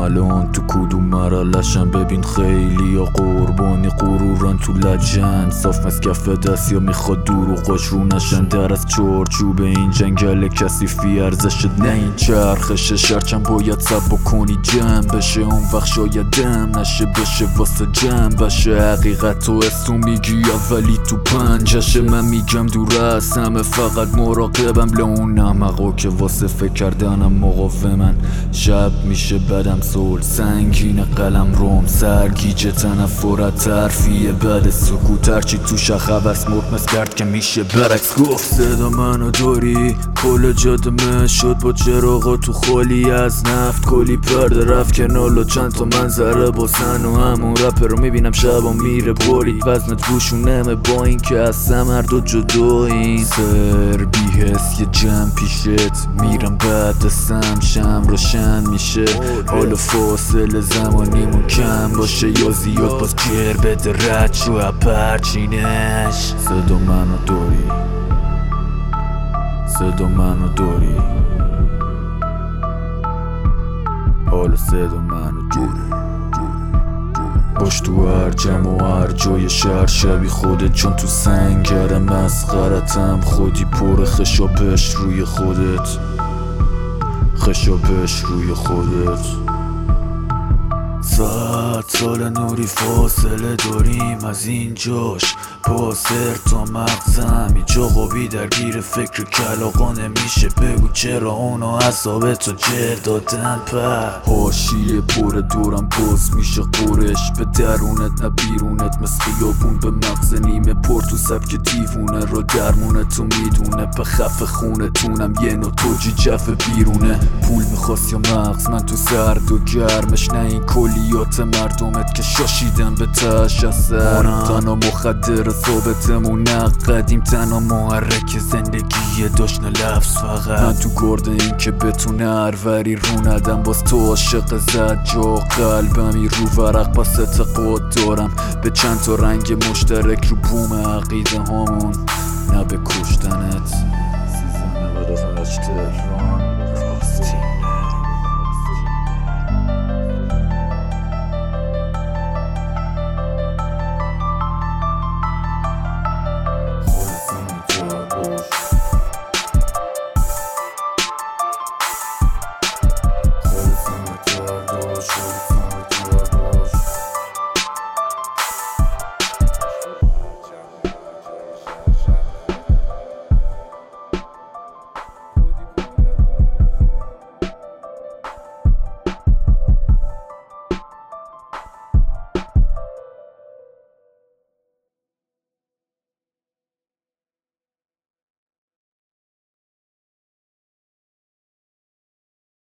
الان تو کدوم مرحله‌شم؟ ببین خیلی یا قربانی غرورن تو لجن، صاف مسکف دست یا میخواد دروغاش رو نشن. در از چارچوب این جنگل کثیفی ارزش نه این چرخش شرچم باید سب کنی جمع بشه، اون وقت شاید دم نشه بشه واسه جمع بشه. حقیقت تو اسم میگی اولی تو پنجشه، من میگم دور از همه فقط مراقبم لون نمقا که واسه فکر کردنم مقاومن. شب میشه بدم سول سنگین قلم روم سرگیجه تنفرت ترفیه بعد سکوت هرچی تو شخوست مرمز کرد که میشه برعکس گفت. صدا منو داری کل جاده شد با چراغا تو خالی از نفت، کلی پرده رفت کنال و چند تا منظره با سن و همون رپر رو میبینم شبا میره برید وزنت روشونمه با این که هستم هر دو جداییم. سر بیهست یه جمع پیشت میرم بعد دستم شم روشن میشه، حالا فاصله زمانیمون کم باشه یا زیاد باز جر بده رد شو پرچینش. صدا منو داری صدا منو داری حالا صدا منو داری باش تو هر جمع و هر جای شهر شبی خودت، چون تو سنگر مسخرتم خودی پر خشابش روی خودت خشابش روی خودت. سال نوری فاصله داریم از اینجاش پاسر تا مغزم اینجا قابی درگیر فکر کلاغا نمیشه، بگو چرا اونا عصابتو جر دادن پر حاشیه پر دورم باز میشه قرش به درونت نه بیرونت، مثل خیابون به مغز نیمه پر تو سبک دیوونه رو درمونه تو میدونه به خف خونه تونم یه نوع توجی جف بیرونه. پول میخواست یا مغز من تو سرد و گرمش، نه این کلیات مردمت که شاشیدن به تش از سر. تنها مخدر ثابتمون نقدیم تنها محرک زندگی داشت نه لفظ فقط. من تو گرد این که بتونه هروری رو ندم باز تو عاشق زد جا قلبمی رو ورق پس اعتقاد دارم به چند تا رنگ مشترک رو بوم عقیده هامون نه به کشتنت. 1398 تهران